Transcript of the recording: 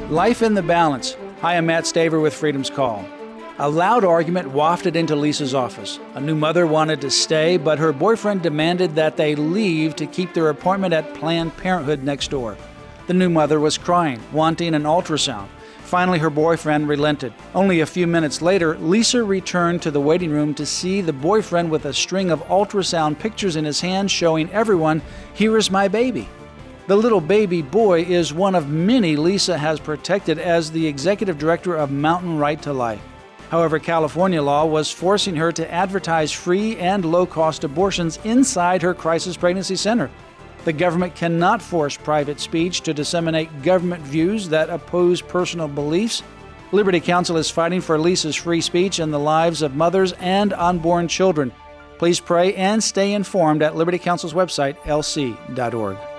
Life in the Balance. Hi, I'm Matt Staver with Freedom's Call. A loud argument wafted into Lisa's office. A new mother wanted to stay, but her boyfriend demanded that they leave to keep their appointment at Planned Parenthood next door. The new mother was crying, wanting an ultrasound. Finally, her boyfriend relented. Only a few minutes later, Lisa returned to the waiting room to see the boyfriend with a string of ultrasound pictures in his hand showing everyone, "Here is my baby." The little baby boy is one of many Lisa has protected as the executive director of Mountain Right to Life. However, California law was forcing her to advertise free and low-cost abortions inside her crisis pregnancy center. The government cannot force private speech to disseminate government views that oppose personal beliefs. Liberty Counsel is fighting for Lisa's free speech and the lives of mothers and unborn children. Please pray and stay informed at Liberty Counsel's website, lc.org.